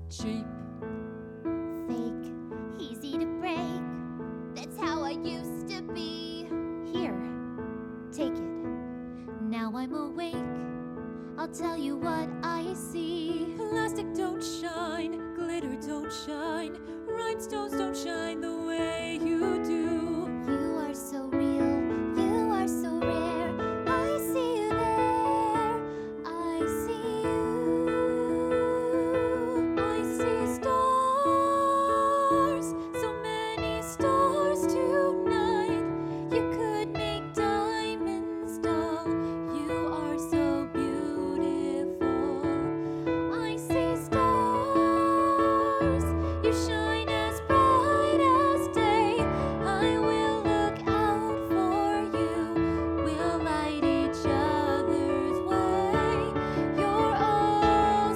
cheap, fake, easy to break. That's how I used to be. Here, take it. Now I'm awake. I'll tell you what I see. plastic don't shine, glitter don't shine, rhinestones don't shine the way you do. You are so real, you are so rare. I see you there, I see you. I see stars, so many stars tonight. You could make diamonds dull. You are so beautiful. I see stars, you shine as bright as day. I will look out for you, we'll light each other's way. You're all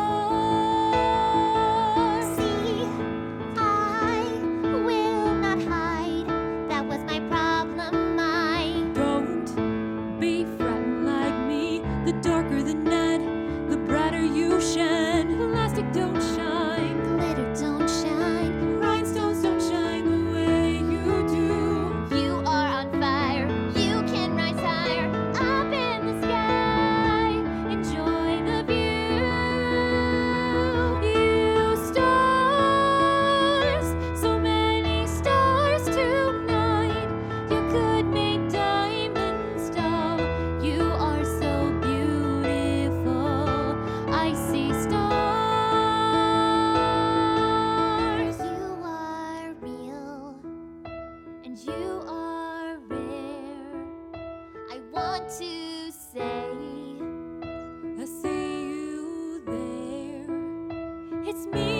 stars. See, I will not hide. That was my problem. Don't be frightened like me. The darker the net, the brighter you shine. Plastic don't shine, Glitter don't shine. rhinestones don't shine the way you do. You are on fire. You can rise higher up in the sky. Enjoy the view. You stars, so many stars tonight. You could make diamonds dull. You are so beautiful. I see stars. You are real, and you are rare. I want to say, I see you there. It's me